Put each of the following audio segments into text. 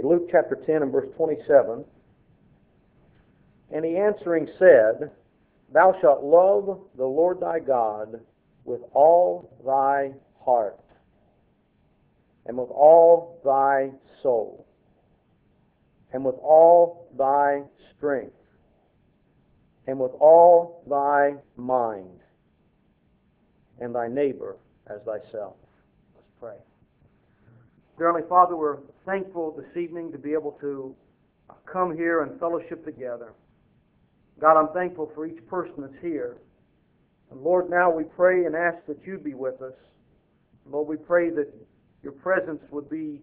Luke chapter 10 and verse 27. And he answering said, Thou shalt love the Lord thy God with all thy heart, and with all thy soul, and with all thy strength, and with all thy mind, and thy neighbor as thyself. Let's pray. Dear Heavenly Father, we're thankful this evening to be able to come here and fellowship together. God, I'm thankful for each person that's here. And Lord, now we pray and ask that you be with us. Lord, we pray that your presence would be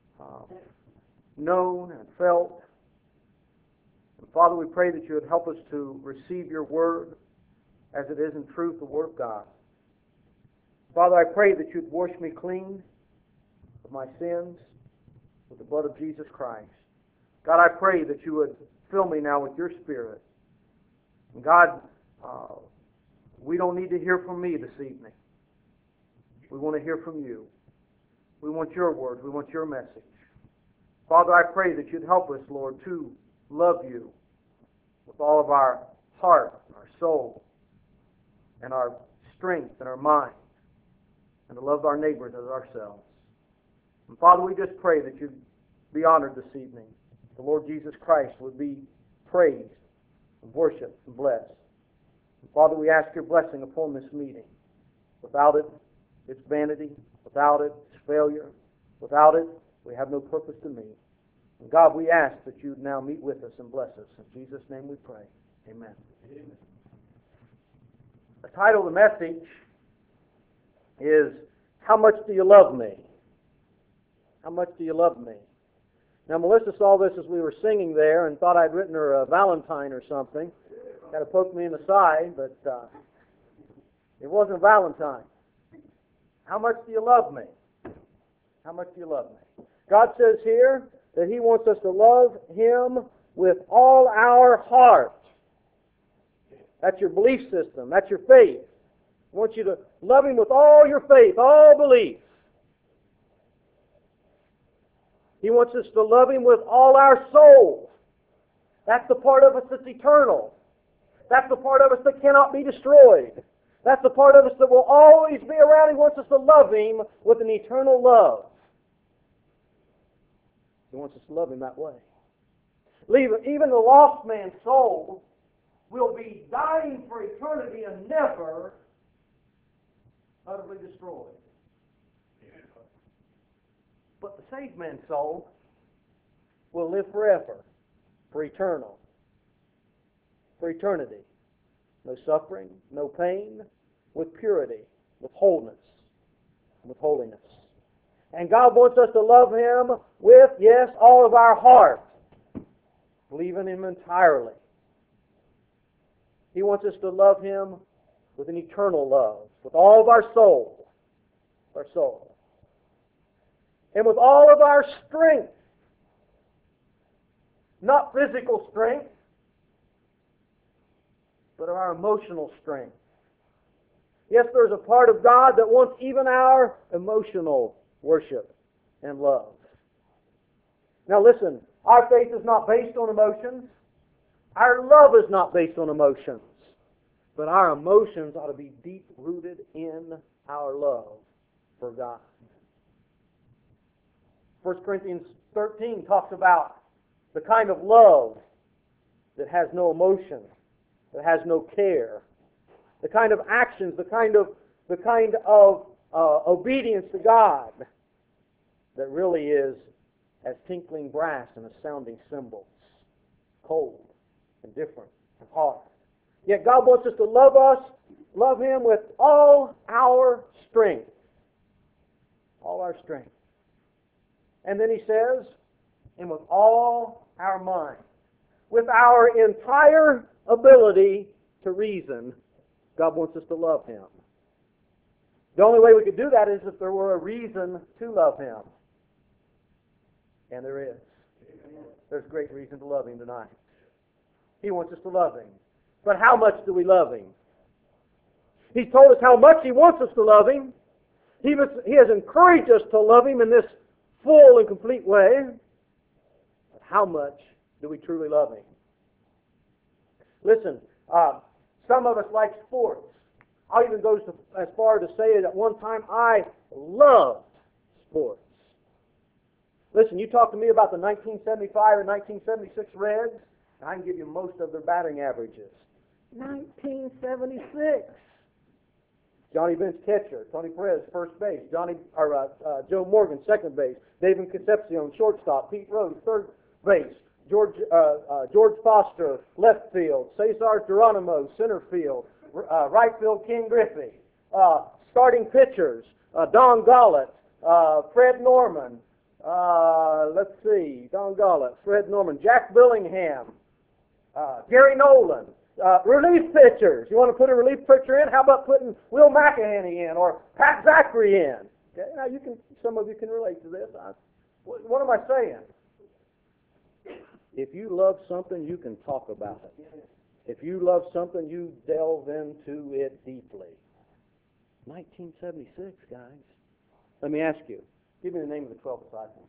known and felt. And Father, we pray that you would help us to receive your word as it is in truth, the word of God. Father, I pray that you'd wash me clean of my sins with the blood of Jesus Christ. God, I pray that you would fill me now with your Spirit. And God, we don't need to hear from me this evening. We want to hear from you. We want your words. We want your message. Father, I pray that you'd help us, Lord, to love you with all of our heart, our soul, and our strength and our mind, and to love our neighbors as ourselves. And Father, we just pray that you'd be honored this evening. The Lord Jesus Christ would be praised and worshiped and blessed. And Father, we ask your blessing upon this meeting. Without it, it's vanity. Without it, it's failure. Without it, we have no purpose to meet. And God, we ask that you'd now meet with us and bless us. In Jesus' name we pray. Amen. Amen. The title of the message is, How Much Do You Love Me? How much do you love me? Now, Melissa saw this as we were singing there and thought I'd written her a Valentine or something. Kind of poked me in the side, but it wasn't a Valentine. How much do you love me? How much do you love me? God says here that he wants us to love him with all our heart. That's your belief system. That's your faith. He wants you to love him with all your faith, all belief. He wants us to love him with all our soul. That's the part of us that's eternal. That's the part of us that cannot be destroyed. That's the part of us that will always be around. He wants us to love him with an eternal love. He wants us to love him that way. Even the lost man's soul will be dying for eternity and never utterly destroyed. But the saved man's soul will live forever, for eternity. No suffering, no pain, with purity, with wholeness, with holiness. And God wants us to love him with, yes, all of our heart, believing him entirely. He wants us to love him with an eternal love, with all of our soul, and with all of our strength. Not physical strength, but our emotional strength. Yes, there's a part of God that wants even our emotional worship and love. Now listen, our faith is not based on emotions. Our love is not based on emotions. But our emotions ought to be deep-rooted in our love for God. 1 Corinthians 13 talks about the kind of love that has no emotion, that has no care, the kind of actions, the kind of obedience to God that really is as tinkling brass and as sounding cymbals, cold and different and hard. Yet God wants us to love him with all our strength. All our strength. And then he says, and with all our mind. With our entire ability to reason, God wants us to love him. The only way we could do that is if there were a reason to love him. And there is. There's great reason to love him tonight. He wants us to love him. But how much do we love him? He's told us how much he wants us to love him. He has encouraged us to love him in this full and complete way. How much do we truly love Him? Listen, some of us like sports. I'll even go as far to say that at one time I loved sports. Listen, you talk to me about the 1975 and 1976 Reds, and I can give you most of their batting averages. 1976. Johnny Bench catcher, Tony Perez first base, Joe Morgan second base, David Concepcion shortstop, Pete Rose third base, George Foster left field, Cesar Geronimo center field, right field Ken Griffey, starting pitchers Don Gollett, Fred Norman, Don Gollett, Fred Norman, Jack Billingham, Gary Nolan. Relief pitchers. You want to put a relief pitcher in? How about putting Will McEnany in or Pat Zachary in? Okay, now some of you can relate to this. What am I saying? If you love something, you can talk about it. If you love something, you delve into it deeply. 1976, guys. Let me ask you. Give me the name of the 12 disciples.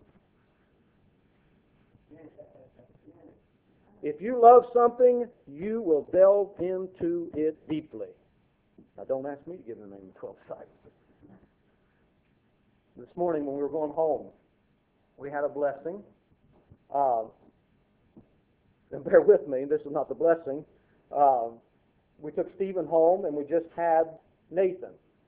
If you love something, you will delve into it deeply. Now, don't ask me to give the name of the 12 disciples. This morning when we were going home, we had a blessing. And bear with me, this is not the blessing. We took Stephen home, and we just had Nathan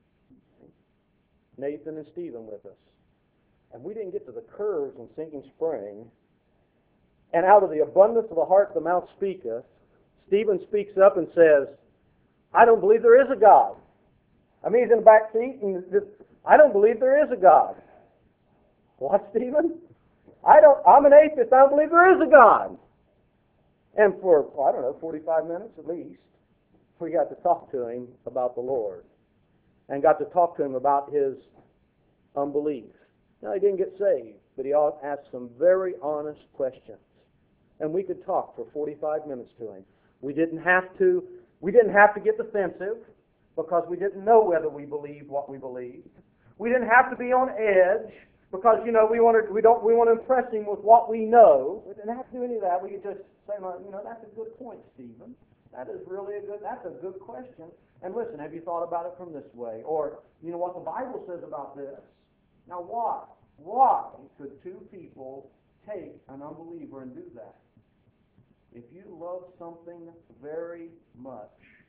and Stephen with us. And we didn't get to the curves in Sinking Spring. And out of the abundance of the heart the mouth speaketh, Stephen speaks up and says, I don't believe there is a God. I mean, he's in the back seat, and I don't believe there is a God. What, Stephen? I'm an atheist. I don't believe there is a God. And for, 45 minutes at least, we got to talk to him about the Lord and got to talk to him about his unbelief. Now, he didn't get saved, but he asked some very honest questions. And we could talk for 45 minutes to him. We didn't have to get defensive because we didn't know whether we believed what we believed. We didn't have to be on edge because we want to impress him with what we know. We didn't have to do any of that. We could just say, that's a good point, Stephen. That's a good question. And listen, have you thought about it from this way? Or you know what the Bible says about this? Now why could two people take an unbeliever and do that? If you love something very much,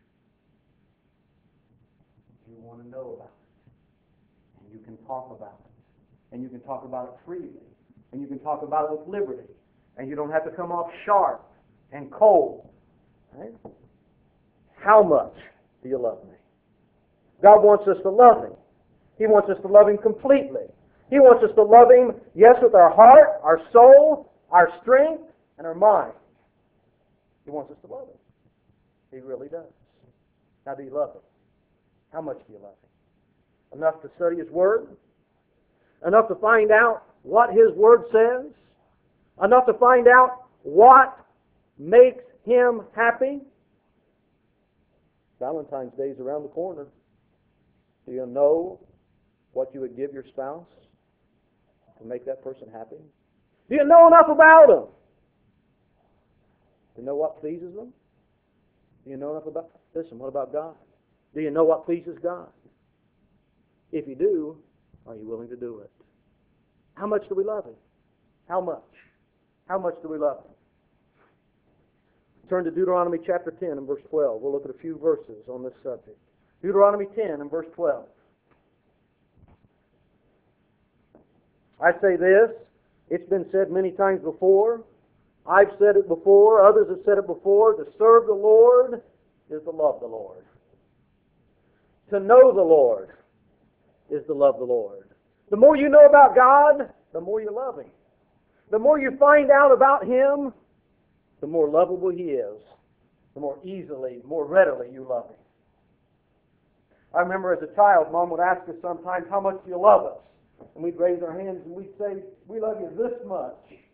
you want to know about it. And you can talk about it. And you can talk about it freely. And you can talk about it with liberty. And you don't have to come off sharp and cold. Right? How much do you love me? God wants us to love Him. He wants us to love Him completely. He wants us to love Him, yes, with our heart, our soul, our strength, and our mind. He wants us to love Him. He really does. Now, do you love Him? How much do you love Him? Enough to study His Word? Enough to find out what His Word says? Enough to find out what makes Him happy? Valentine's Day is around the corner. Do you know what you would give your spouse to make that person happy? Do you know enough about them to know what pleases them? Do you know enough about... Listen, what about God? Do you know what pleases God? If you do, are you willing to do it? How much do we love Him? How much? How much do we love Him? Turn to Deuteronomy chapter 10 and verse 12. We'll look at a few verses on this subject. Deuteronomy 10 and verse 12. I say this, it's been said many times before. I've said it before, others have said it before. To serve the Lord is to love the Lord. To know the Lord is to love the Lord. The more you know about God, the more you love Him. The more you find out about Him, the more lovable He is. The more easily, more readily you love Him. I remember as a child, Mom would ask us sometimes, how much do you love us? And we'd raise our hands and we'd say, we love you this much.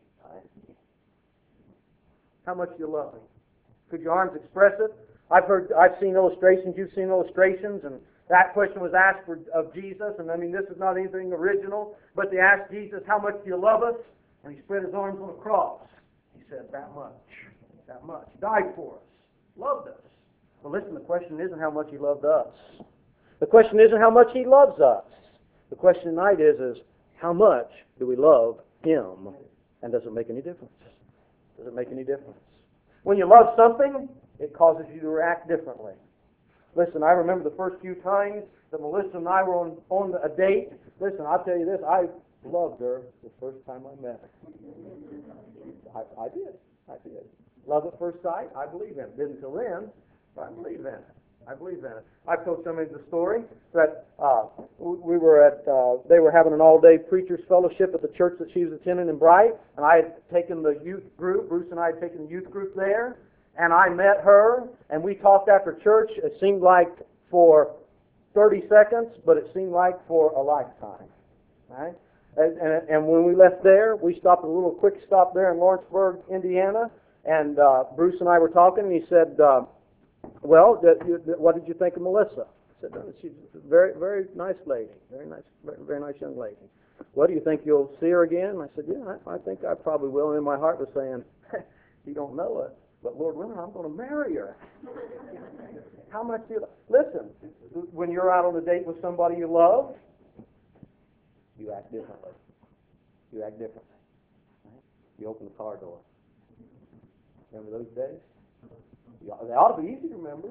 How much do you love Him? Could your arms express it? I've seen illustrations, you've seen illustrations, and that question was asked of Jesus, and I mean, this is not anything original, but they asked Jesus, how much do you love us? And He spread His arms on the cross. said, that much. That much. Died for us. Loved us. Well, listen, the question isn't how much He loved us. The question isn't how much He loves us. The question tonight is how much do we love Him? And does it make any difference? Does it make any difference? When you love something, it causes you to react differently. Listen, I remember the first few times that Melissa and I were on a date. Listen, I'll tell you this, I loved her the first time I met her. I did. Love at first sight, I believe in it. Didn't until then, but I believe in it. I've told somebody the story that we were at, they were having an all-day preachers fellowship at the church that she was attending in Bright, and I had taken the youth group, Bruce and I had taken the youth group there, and I met her, and we talked after church. It seemed like for 30 seconds, but it seemed like for a lifetime. Right? And when we left there, we stopped at a little quick stop there in Lawrenceburg, Indiana, and Bruce and I were talking, and he said, well, what did you think of Melissa? I said, no, she's a very, very nice lady, very nice young lady. What do you think you'll see her again? And I said, yeah, I think I probably will. And in my heart was saying, you don't know it, but Lord willing, I'm going to marry her. How much do you listen? When you're out on a date with somebody you love, you act differently. You open the car door. Remember those days? They ought to be easy to remember.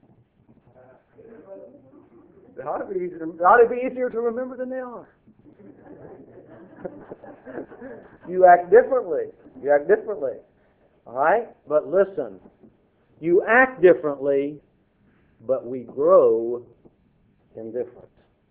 They ought to be easier to remember than they are. You act differently. All right? But listen, you act differently, but we grow in difference.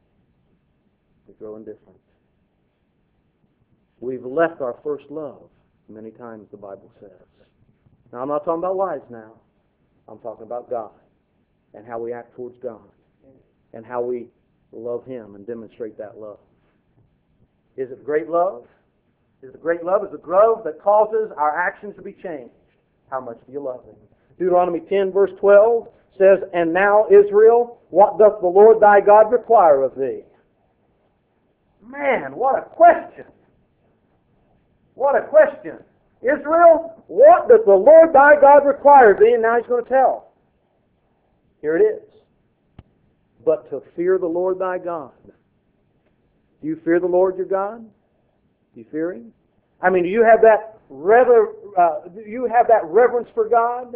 We've left our first love many times, the Bible says. Now, I'm not talking about lies now. I'm talking about God and how we act towards God and how we love Him and demonstrate that love. Is it great love? Is it growth that causes our actions to be changed? How much do you love Him? Deuteronomy 10, verse 12 says, and now, Israel, what doth the Lord thy God require of thee? Man, what a question! Israel, what does the Lord thy God require of thee? And now He's going to tell. Here it is. But to fear the Lord thy God. Do you fear the Lord your God? Do you fear Him? I mean, do you have that reverence for God?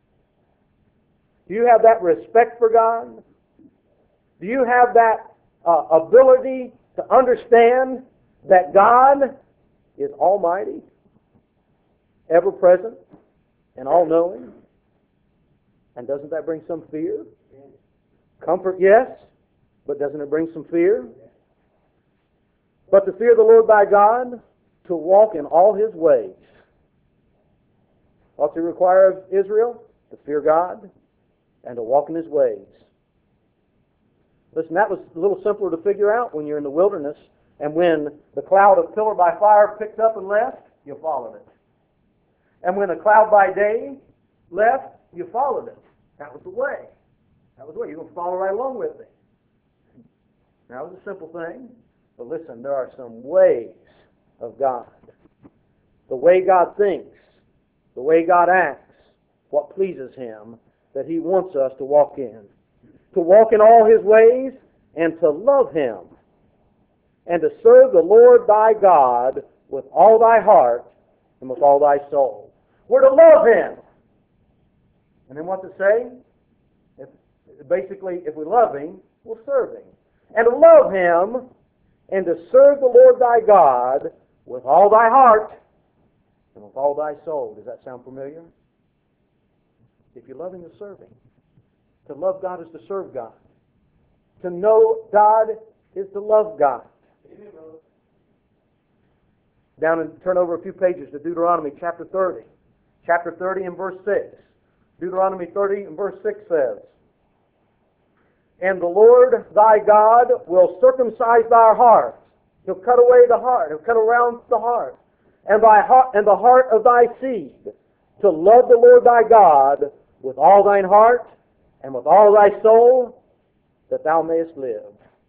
Do you have that respect for God? Do you have that ability to understand that God is almighty, ever-present, and all-knowing? And doesn't that bring some fear? Comfort, yes, but doesn't it bring some fear? But to fear the Lord thy God, to walk in all His ways. What's He require of Israel? To fear God and to walk in His ways. Listen, that was a little simpler to figure out when you're in the wilderness, and when the cloud of pillar by fire picked up and left, you followed it. And when the cloud by day left, you followed it. That was the way. You're going to follow right along with it. That was a simple thing. But listen, there are some ways of God. The way God thinks, the way God acts, what pleases Him, that He wants us to walk in. To walk in all His ways and to love Him. And to serve the Lord thy God with all thy heart and with all thy soul. We're to love Him. And then what's it say? Basically, if we love Him, we'll serve Him. And to love Him and to serve the Lord thy God with all thy heart and with all thy soul. Does that sound familiar? If you love Him, you serve Him. To love God is to serve God. To know God is to love God. Down and turn over a few pages to Deuteronomy chapter 30. Chapter 30 and verse 6. Deuteronomy 30 and verse 6 says, and the Lord thy God will circumcise thy heart. He'll cut away the heart. He'll cut around the heart. And the heart of thy seed, to love the Lord thy God with all thine heart and with all thy soul, that thou mayest live.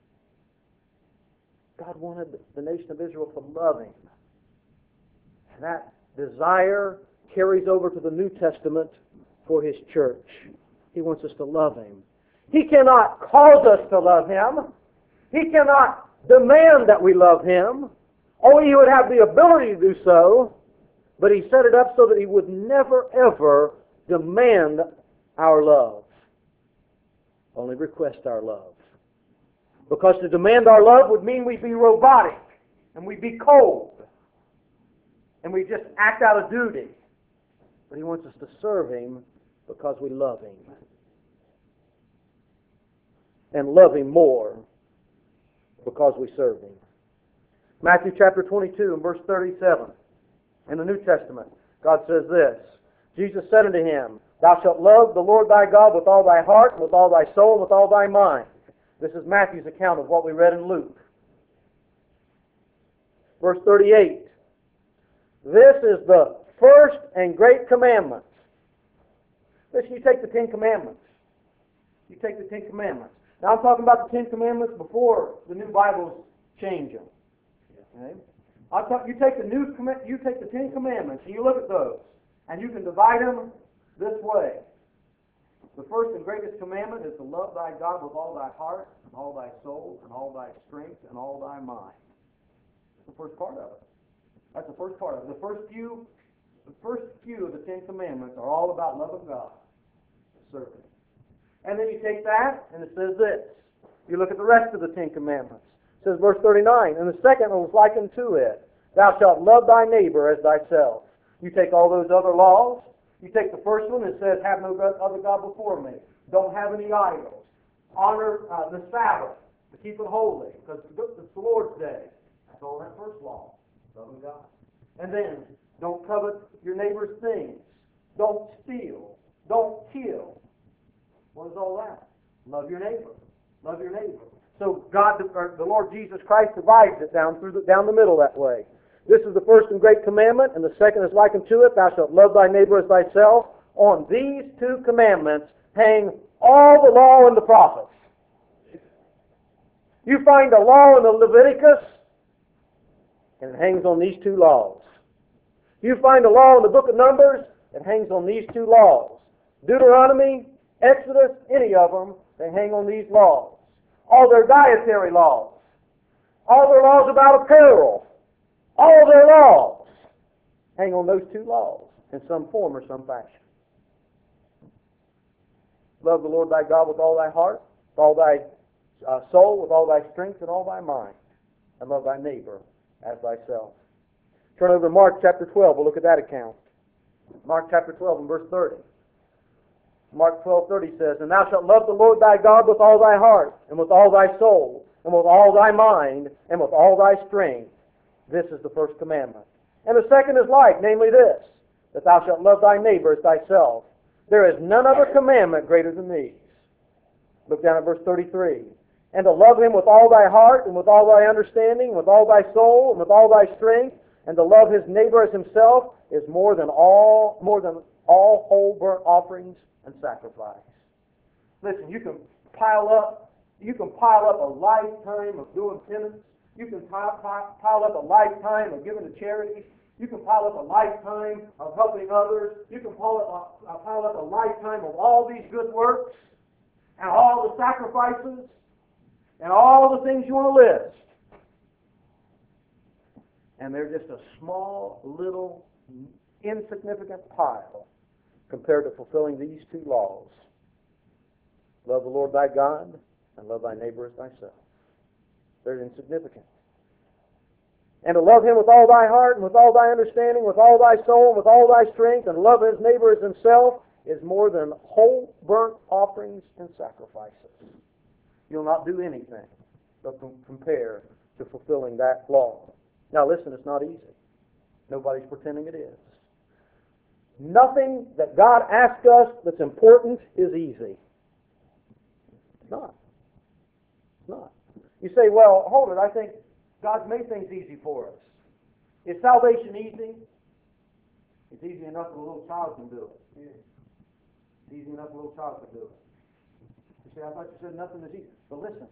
God wanted the nation of Israel to love Him. And that desire carries over to the New Testament for His church. He wants us to love Him. He cannot cause us to love Him. He cannot demand that we love Him. Only He would have the ability to do so, but He set it up so that He would never, ever demand our love. Only request our love. Because to demand our love would mean we'd be robotic, and we'd be cold, and we just act out of duty. But He wants us to serve Him because we love Him. And love Him more because we serve Him. Matthew chapter 22 and verse 37. In the New Testament, God says this. Jesus said unto him, Thou shalt love the Lord thy God with all thy heart, and with all thy soul, and with all thy mind. This is Matthew's account of what we read in Luke. Verse 38. This is the first and great commandment. Listen, you take the Ten Commandments. You take the Ten Commandments. Now I'm talking about the Ten Commandments before the new Bibles change them. Okay? You take the Ten Commandments and you look at those, and you can divide them this way. The first and greatest commandment is to love thy God with all thy heart, and all thy soul, and all thy strength, and all thy mind. That's the first part of it. That's the first part of it. The first few of the Ten Commandments are all about loving God, serving. And then you take that, and it says this. You look at the rest of the Ten Commandments. It says, verse 39, and the second was likened to it. Thou shalt love thy neighbor as thyself. You take all those other laws. You take the first one that says, have no other God before me. Don't have any idols. Honor the Sabbath, to keep it holy, because it's the Lord's day. That's all that first law, loving God. And then, don't covet your neighbor's things. Don't steal. Don't kill. What is all that? Love your neighbor. Love your neighbor. So God, the Lord Jesus Christ, divides it down the middle that way. This is the first and great commandment, and the second is likened to it. Thou shalt love thy neighbor as thyself. On these two commandments hang all the law and the prophets. You find a law in the Leviticus, and it hangs on these two laws. You find a law in the book of Numbers, it hangs on these two laws. Deuteronomy, Exodus, any of them, they hang on these laws. All their dietary laws, all their laws about apparel, all their laws hang on those two laws in some form or some fashion. Love the Lord thy God with all thy heart, with all thy soul, with all thy strength, and all thy mind. And love thy neighbor as thyself. Turn over to Mark chapter 12. We'll look at that account. Mark chapter 12 and verse 30. Mark 12:30 says, And thou shalt love the Lord thy God with all thy heart, and with all thy soul, and with all thy mind, and with all thy strength. This is the first commandment. And the second is like, namely this, that thou shalt love thy neighbor as thyself. There is none other commandment greater than these. Look down at verse 33. And to love him with all thy heart, and with all thy understanding, with all thy soul, and with all thy strength, and to love his neighbor as himself is more than all whole burnt offerings and sacrifice. Listen, you can pile up a lifetime of doing penance. You can pile up a lifetime of giving to charity. You can pile up a lifetime of helping others. You can pile up a lifetime of all these good works and all the sacrifices and all the things you want to list. And they're just a small, little, insignificant pile compared to fulfilling these two laws. Love the Lord thy God and love thy neighbor as thyself. They're insignificant. And to love him with all thy heart and with all thy understanding, with all thy soul and with all thy strength, and love his neighbor as himself is more than whole burnt offerings and sacrifices. You'll not do anything but compare to fulfilling that law. Now listen, it's not easy. Nobody's pretending it is. Nothing that God asks us that's important is easy. It's not. It's not. You say, well, hold it, I think God's made things easy for us. Is salvation easy? It's easy enough that a little child can do it. It's easy enough that a little child can do it. You say, I thought you said nothing is easy. But listen,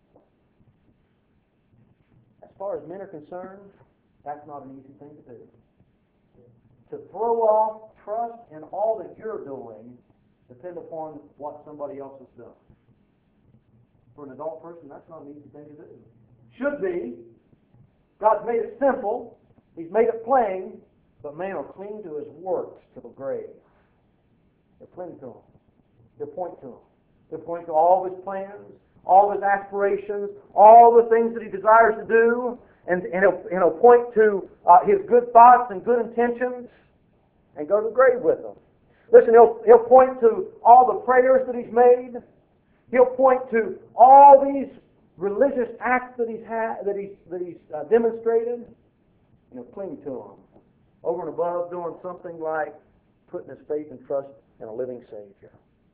as far as men are concerned, that's not an easy thing to do. To throw off trust in all that you're doing depend upon what somebody else has done. For an adult person, that's not an easy thing to do. Should be. God's made it simple. He's made it plain. But man will cling to his works to the grave. He'll cling to them. He'll point to them. He'll point to all of his plans, all of his aspirations, all the things that he desires to do, and he'll point to his good thoughts and good intentions, and go to the grave with them. Listen, he'll point to all the prayers that he's made. He'll point to all these religious acts that he's demonstrated, and he'll cling to them. Over and above doing something like putting his faith and trust in a living Savior.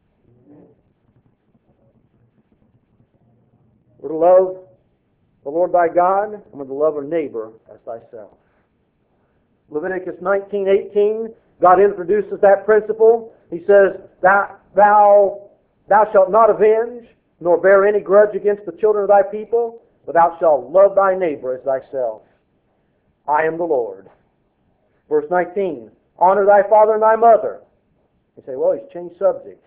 We're to love the Lord thy God, and we're to love our neighbor as thyself. Leviticus 19:18, God introduces that principle. He says, Thou shalt not avenge, nor bear any grudge against the children of thy people, but thou shalt love thy neighbor as thyself. I am the Lord. Verse 19, honor thy father and thy mother. You say, well, he's changed subjects.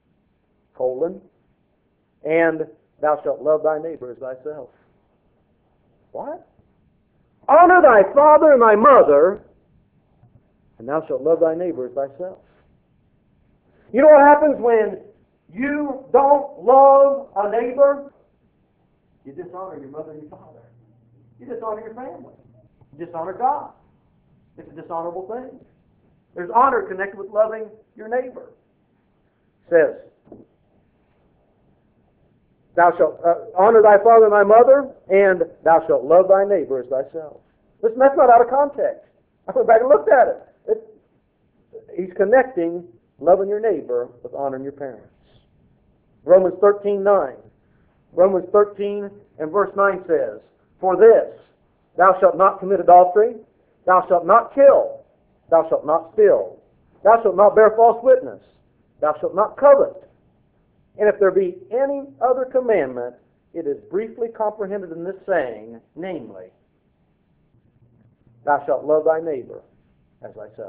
And thou shalt love thy neighbor as thyself. What? Honor thy father and thy mother, and thou shalt love thy neighbor as thyself. You know what happens when you don't love a neighbor? You dishonor your mother and your father. You dishonor your family. You dishonor God. It's a dishonorable thing. There's honor connected with loving your neighbor. It says, thou shalt honor thy father and thy mother, and thou shalt love thy neighbor as thyself. Listen, that's not out of context. I went back and looked at it. He's connecting loving your neighbor with honoring your parents. Romans 13:9. Romans 13 and verse 9 says, for this, thou shalt not commit adultery, thou shalt not kill, thou shalt not steal, thou shalt not bear false witness, thou shalt not covet. And if there be any other commandment, it is briefly comprehended in this saying, namely, thou shalt love thy neighbor as thyself.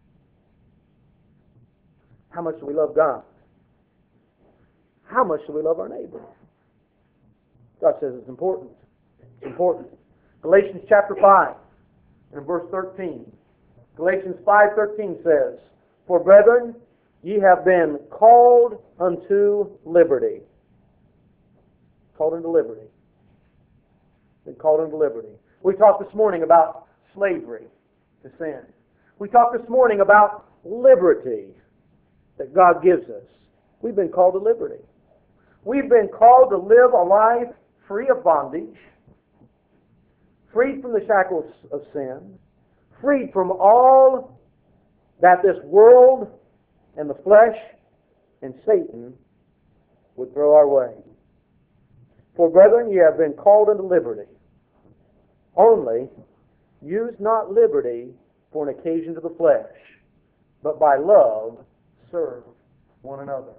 How much do we love God? How much do we love our neighbor? God says it's important. It's important. Galatians chapter 5 and verse 13. Galatians 5:13 says, for brethren, ye have been called unto liberty. Called unto liberty. Been called unto liberty. We talked this morning about slavery to sin. We talked this morning about liberty that God gives us. We've been called to liberty. We've been called to live a life free of bondage, freed from the shackles of sin, freed from all that this world and the flesh and Satan would throw our way. For brethren, ye have been called unto liberty. Only use not liberty for an occasion to the flesh, but by love serve one another.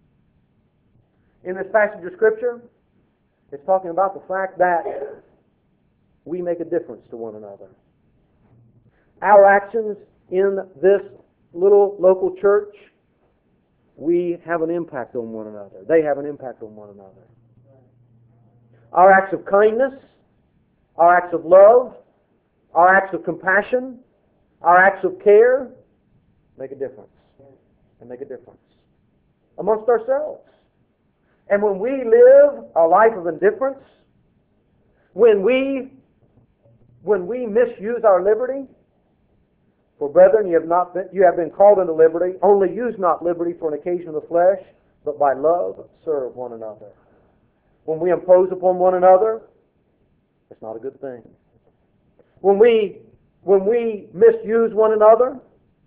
In this passage of Scripture, it's talking about the fact that we make a difference to one another. Our actions in this little local church, we have an impact on one another. They have an impact on one another. Our acts of kindness, our acts of love, our acts of compassion, our acts of care make a difference. And make a difference amongst ourselves. And when we live a life of indifference, when we misuse our liberty, for brethren, you have been called unto liberty. Only use not liberty for an occasion of the flesh, but by love serve one another. When we impose upon one another, it's not a good thing. When we misuse one another,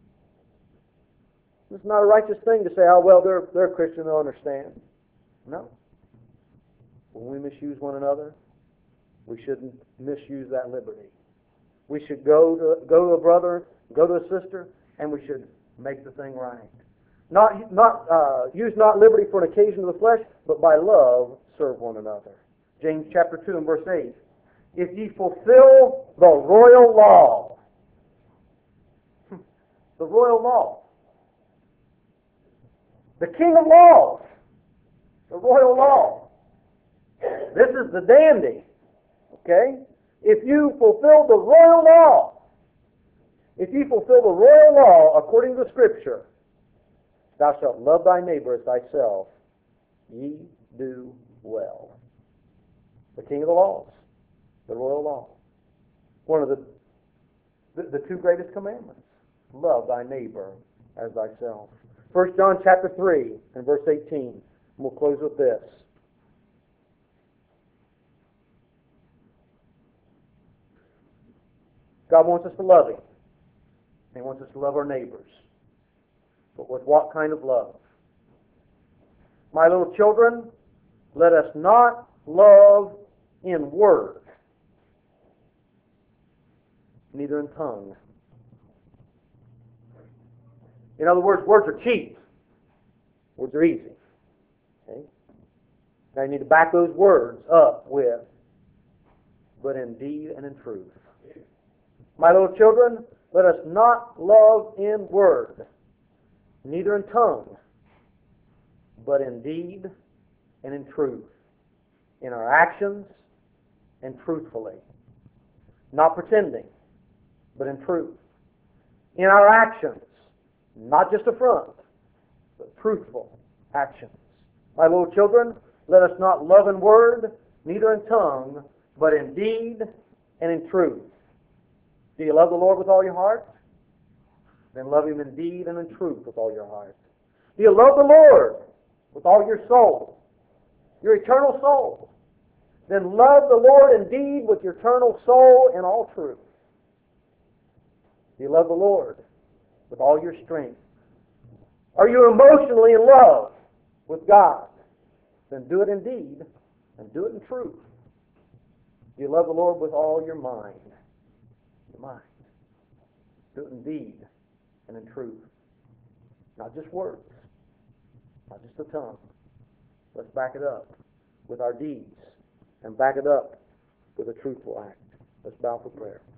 it's not a righteous thing to say, oh, well, they're a Christian, they'll understand. No. When we misuse one another, we shouldn't misuse that liberty. We should go to a brother, go to a sister, and we should make the thing right. Use not liberty for an occasion of the flesh, but by love serve one another. James chapter 2 and verse 8. If ye fulfill the royal law, the royal law. The king of laws. The royal law. This is the dandy. Okay? If you fulfill the royal law, if you fulfill the royal law according to Scripture, thou shalt love thy neighbor as thyself, ye do well. The king of the laws. The royal law. One of the two greatest commandments. Love thy neighbor as thyself. 1 John chapter 3 and verse 18. And we'll close with this. God wants us to love Him. He wants us to love our neighbors. But with what kind of love? My little children, let us not love in word, neither in tongue. In other words, words are cheap. Words are easy. Okay? Now you need to back those words up with, but in deed and in truth. My little children, let us not love in word, neither in tongue, but in deed and in truth. In our actions and truthfully. Not pretending, but in truth. In our actions, not just a front, but truthful actions. My little children, let us not love in word, neither in tongue, but in deed and in truth. Do you love the Lord with all your heart? Then love Him in deed and in truth with all your heart. Do you love the Lord with all your soul, your eternal soul? Then love the Lord in deed with your eternal soul and all truth. Do you love the Lord with all your strength? Are you emotionally in love with God? Then do it in deed and do it in truth. Do you love the Lord with all your mind? Your mind. Do it in deed and in truth. Not just words. Not just the tongue. Let's back it up with our deeds and back it up with a truthful act. Let's bow for prayer.